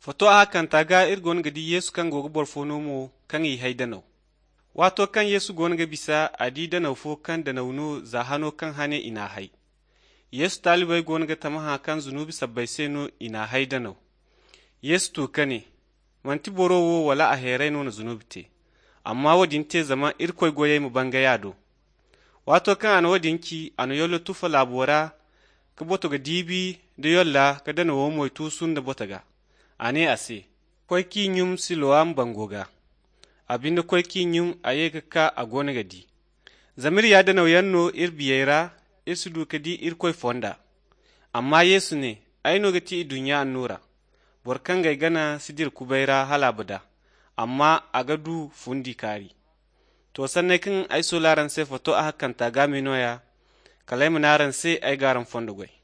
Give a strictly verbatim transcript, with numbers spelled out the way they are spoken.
Foto a kan taga ir gon gadi Yesu kan gogo borfono mo kan yi haidanaw. Wato kan Yesu gon ga bisa adi danaw fo kan danaw no za hano kan hane ina hai. Yesu talibai gon ga tamaha kan zunubi sabbai seno ina haidanaw. Yesu to kane manti borowo wala a herai no na zunubi te. Amma wadin te zama irkoi goye mu banga yado. Wato kan ana wadin ki ana yolo tufa labora ka boto ga dibi da yolla ka danawo moy tusun da botaga. Ane ase, kwai ki nyum siloam bangoga, abinda kwai ki nyum aye ka a gona gadi. Zamir ya da nauyanno ir biyera, ir su duka di ir kwai fonda. Amma Yesu ne, aino gati i dunya annura, borkan gai gana sidir kubaira halabada, amma a gadu fundi kari. To sannan kin ai so laran sai foto a hakan ta game noya, kalai munaran sai ai garan fonda gwai.